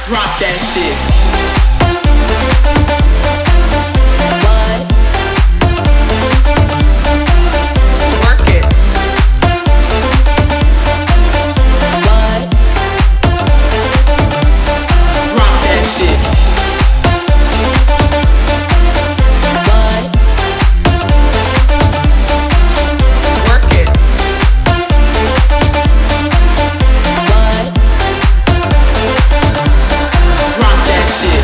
Drop that shit. What? Work it. What? Drop that shit. What? Work it. What? Drop that shit.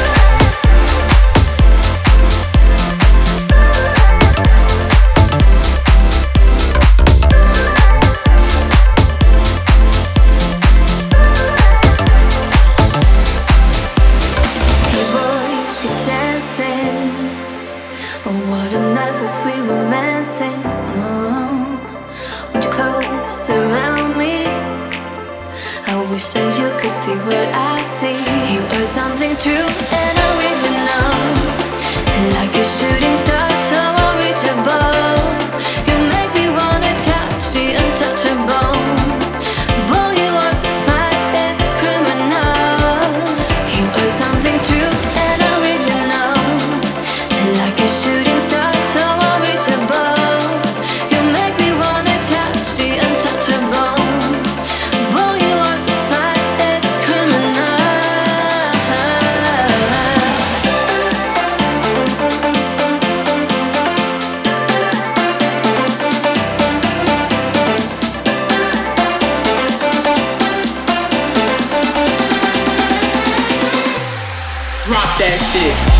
Hey boy, you're dancing. Oh, what a night for sweet romancing. Oh, would you close around me? I wish that you could see what I see. You are something true and original, like a shooting star, so unreachable. You make me wanna touch the untouchable. Boy, you are so fine, it's criminal. You are something true and original, like a shooting star, so unreachable. You make me wanna touch the untouchable. Boy, you are so fine, it's criminal. Drop that shit.